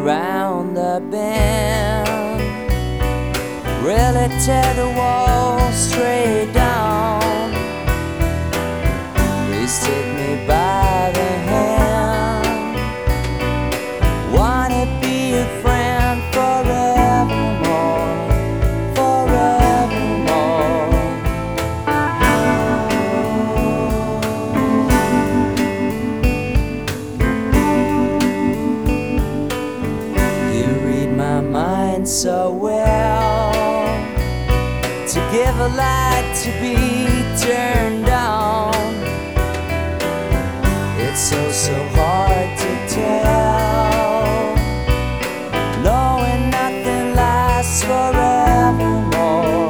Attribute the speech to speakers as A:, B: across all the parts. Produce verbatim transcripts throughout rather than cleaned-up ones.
A: around the bend, really tear the wall straight down. Please take me by the hand. Wanna be a friend forevermore, forevermore. You read my mind so well, to give a light to be turned down. It's so, so hard to tell, knowing nothing lasts forevermore,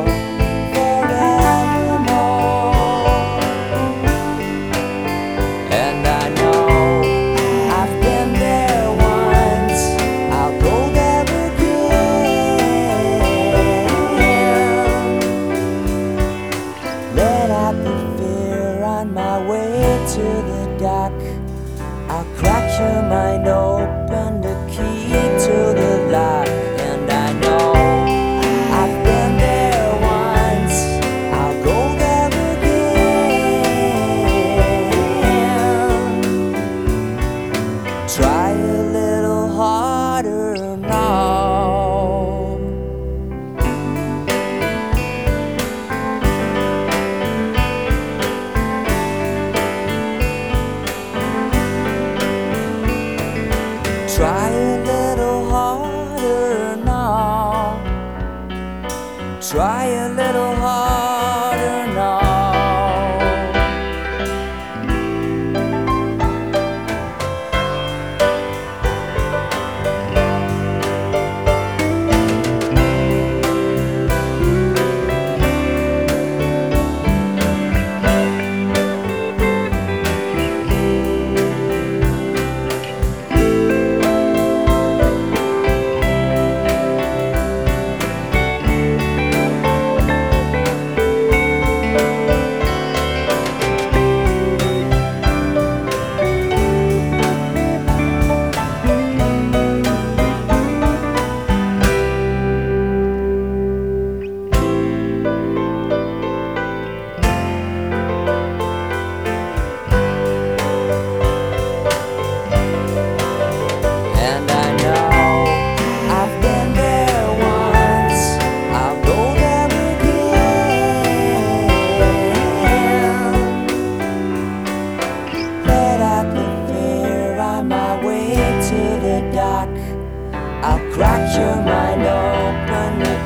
A: forevermore. And I know I've been there once, I'll go there again. Let out the fear on my way to the dock. I'll crack your mind open, the key to the lock. And I know I've been there once, I'll go there again. Try a little harder now. Try a little harder now. Try a little harder now. I'll crack your mind open.